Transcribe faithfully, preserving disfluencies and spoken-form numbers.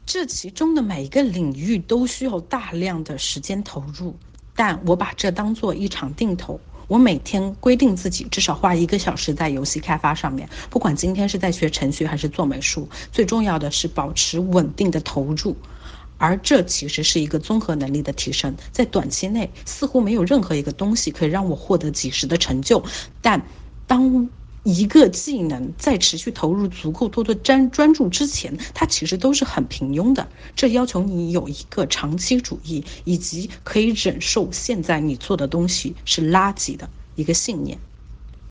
这其中的每一个领域都需要大量的时间投入，但我把这当做一场定投。我每天规定自己至少花一个小时在游戏开发上面，不管今天是在学程序还是做美术，最重要的是保持稳定的投入。而这其实是一个综合能力的提升，在短期内似乎没有任何一个东西可以让我获得即时的成就，但当一个技能在持续投入足够多的专专注之前，它其实都是很平庸的。这要求你有一个长期主义，以及可以忍受现在你做的东西是垃圾的一个信念。